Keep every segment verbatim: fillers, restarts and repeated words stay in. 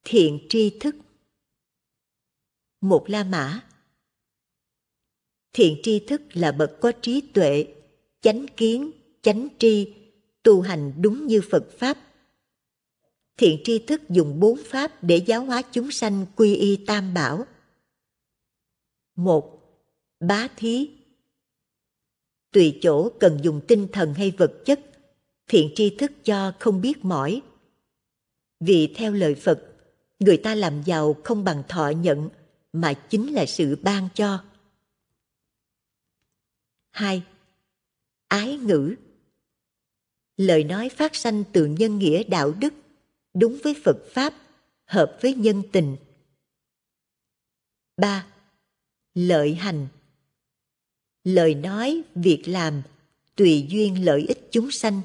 Thiện tri thức. Một La Mã. Thiện tri thức là bậc có trí tuệ, chánh kiến, chánh tri, tu hành đúng như Phật Pháp. Thiện tri thức dùng bốn pháp để giáo hóa chúng sanh quy y Tam Bảo. Một. Bá thí. Tùy chỗ cần dùng tinh thần hay vật chất, thiện tri thức cho không biết mỏi. Vì theo lời Phật, người ta làm giàu không bằng thọ nhận, mà chính là sự ban cho. Hai. Ái ngữ. Lời nói phát sanh từ nhân nghĩa đạo đức, đúng với Phật Pháp, hợp với nhân tình. Ba. Lợi hành. Lời nói, việc làm, tùy duyên lợi ích chúng sanh.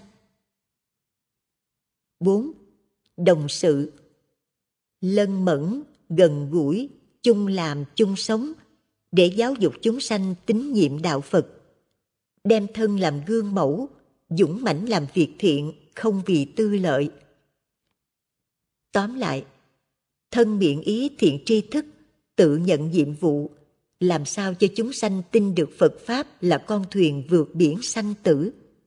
Bốn. Đồng sự. Lân mẫn, gần gũi, chung làm, chung sống, để giáo dục chúng sanh tín nhiệm đạo Phật. Đem thân làm gương mẫu, dũng mãnh làm việc thiện, không vì tư lợi. Tóm lại, thân miệng ý thiện tri thức, tự nhận nhiệm vụ, làm sao cho chúng sanh tin được Phật Pháp là con thuyền vượt biển sanh tử.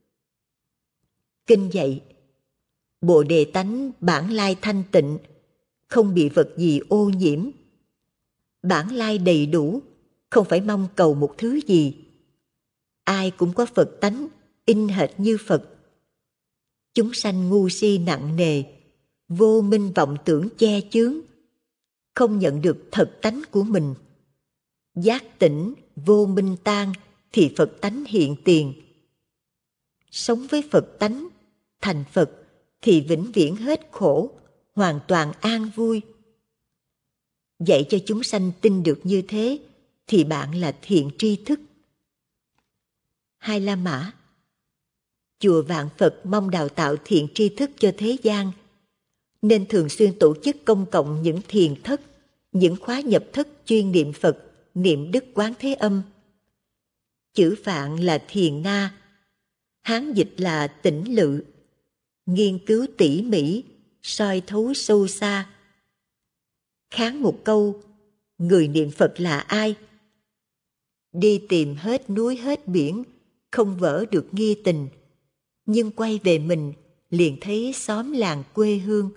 Kinh dạy, Bồ Đề tánh bản lai thanh tịnh, không bị vật gì ô nhiễm. Bản lai đầy đủ, không phải mong cầu một thứ gì. Ai cũng có Phật tánh, in hệt như Phật. Chúng sanh ngu si nặng nề, vô minh vọng tưởng che chướng, không nhận được thật tánh của mình. Giác tỉnh, vô minh tan, thì Phật tánh hiện tiền. Sống với Phật tánh, thành Phật, thì vĩnh viễn hết khổ, hoàn toàn an vui. Dạy cho chúng sanh tin được như thế, thì bạn là thiện tri thức. Hai La Mã. Chùa Vạn Phật mong đào tạo thiện tri thức cho thế gian, nên thường xuyên tổ chức công cộng những thiền thất, những khóa nhập thất chuyên niệm Phật, niệm Đức Quán Thế Âm. Chữ Phạn là thiền na, Hán dịch là tĩnh lự, nghiên cứu tỉ mỉ, soi thấu sâu xa. Kháng một câu, người niệm Phật là ai? Đi tìm hết núi hết biển, không vỡ được nghi tình, nhưng quay về mình liền thấy xóm làng quê hương.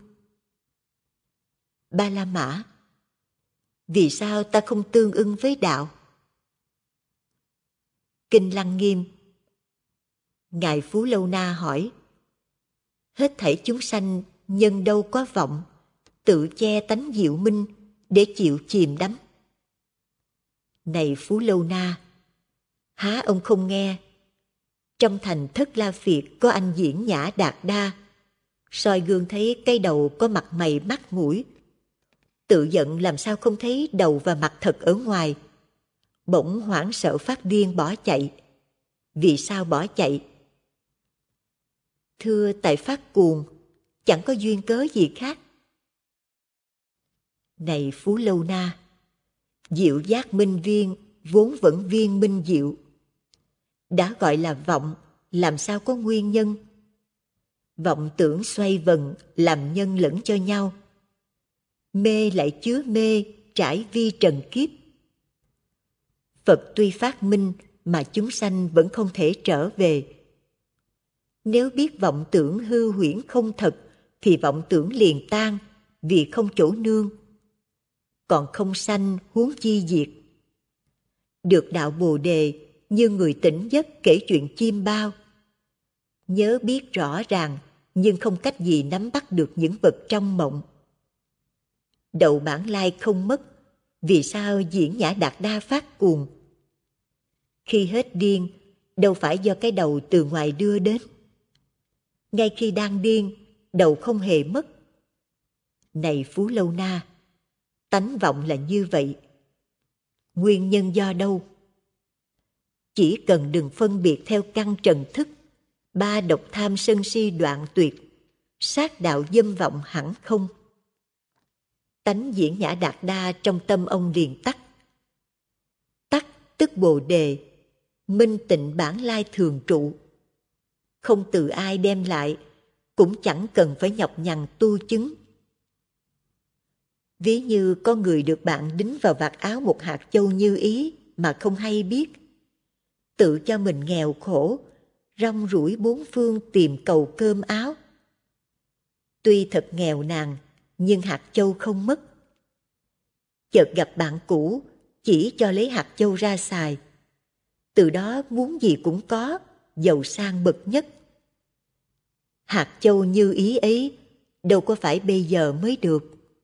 Ba La Mã. Vì sao ta không tương ưng với đạo? Kinh Lăng Nghiêm. Ngài Phú Lâu Na hỏi, hết thảy chúng sanh nhân đâu có vọng, tự che tánh diệu minh để chịu chìm đắm. Này Phú Lâu Na, há ông không nghe? Trong thành Thất La Phiệt có anh Diễn Nhã Đạt Đa, soi gương thấy cái đầu có mặt mày mắt mũi. Tự giận làm sao không thấy đầu và mặt thật ở ngoài. Bỗng hoảng sợ phát điên bỏ chạy. Vì sao bỏ chạy? Thưa tại phát cuồng, chẳng có duyên cớ gì khác. Này Phú Lâu Na, diệu giác minh viên vốn vẫn viên minh diệu. Đã gọi là vọng, làm sao có nguyên nhân? Vọng tưởng xoay vần, làm nhân lẫn cho nhau. Mê lại chứa mê, trải vi trần kiếp. Phật tuy phát minh, mà chúng sanh vẫn không thể trở về. Nếu biết vọng tưởng hư huyễn không thật, thì vọng tưởng liền tan, vì không chỗ nương. Còn không sanh huống chi diệt. Được đạo Bồ Đề, như người tỉnh giấc kể chuyện chim bao. Nhớ biết rõ ràng, nhưng không cách gì nắm bắt được những vật trong mộng. Đậu bản lai không mất, vì sao Diễn Nhã Đạt Đa phát cuồng? Khi hết điên, đâu phải do cái đầu từ ngoài đưa đến. Ngay khi đang điên, đầu không hề mất. Này Phú Lâu Na, tánh vọng là như vậy. Nguyên nhân do đâu? Chỉ cần đừng phân biệt theo căn trần thức, ba độc tham sân si đoạn tuyệt, sát đạo dâm vọng hẳn không. Tánh Diễn Nhã Đạt Đa trong tâm ông liền tắc. Tắc tức Bồ Đề, minh tịnh bản lai thường trụ. Không từ ai đem lại, cũng chẳng cần phải nhọc nhằn tu chứng. Ví như có người được bạn đính vào vạt áo một hạt châu như ý mà không hay biết. Tự cho mình nghèo khổ, rong ruổi bốn phương tìm cầu cơm áo. Tuy thật nghèo nàn, nhưng hạt châu không mất. Chợt gặp bạn cũ, chỉ cho lấy hạt châu ra xài. Từ đó muốn gì cũng có, giàu sang bậc nhất. Hạt châu như ý ấy, đâu có phải bây giờ mới được.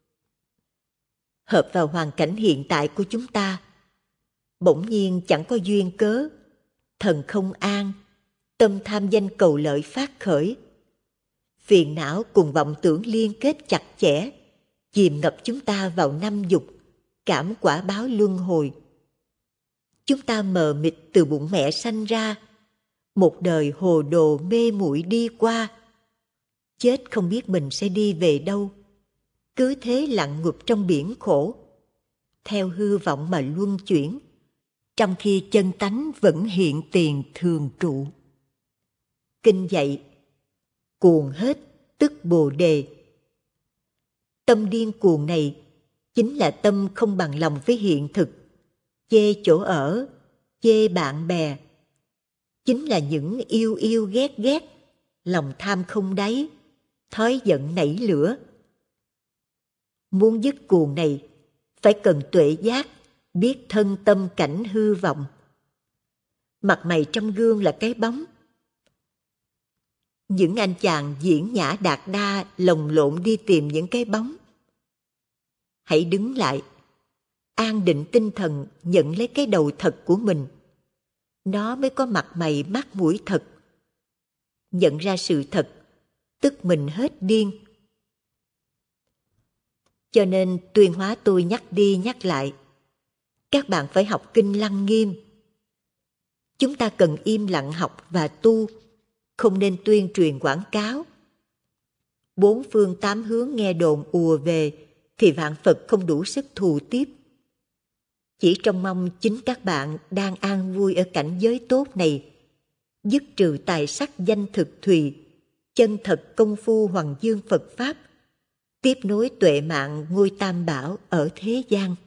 Hợp vào hoàn cảnh hiện tại của chúng ta, bỗng nhiên chẳng có duyên cớ, thần không an, tâm tham danh cầu lợi phát khởi. Phiền não cùng vọng tưởng liên kết chặt chẽ, chìm ngập chúng ta vào năm dục, cảm quả báo luân hồi. Chúng ta mờ mịt từ bụng mẹ sanh ra, một đời hồ đồ mê muội đi qua. Chết không biết mình sẽ đi về đâu, cứ thế lặn ngụp trong biển khổ, theo hư vọng mà luân chuyển, trong khi chân tánh vẫn hiện tiền thường trụ. Kinh dạy, cuồng hết tức bồ đề. Tâm điên cuồng này chính là tâm không bằng lòng với hiện thực, chê chỗ ở, chê bạn bè. Chính là những yêu yêu ghét ghét, lòng tham không đáy, thói giận nảy lửa. Muốn dứt cuồng này, phải cần tuệ giác, biết thân tâm cảnh hư vọng. Mặt mày trong gương là cái bóng. Những anh chàng diễn nhã đạt đa lồng lộn đi tìm những cái bóng. Hãy đứng lại, an định tinh thần nhận lấy cái đầu thật của mình. Nó mới có mặt mày mắt mũi thật. Nhận ra sự thật, tức mình hết điên. Cho nên Tuyên Hóa tôi nhắc đi nhắc lại, các bạn phải học kinh Lăng Nghiêm. Chúng ta cần im lặng học và tu, không nên tuyên truyền quảng cáo. Bốn phương tám hướng nghe đồn ùa về, thì vạn Phật không đủ sức thù tiếp. Chỉ trông mong chính các bạn đang an vui ở cảnh giới tốt này, dứt trừ tài sắc danh thực thùy, chân thật công phu hoàng dương Phật Pháp, tiếp nối tuệ mạng ngôi Tam Bảo ở thế gian.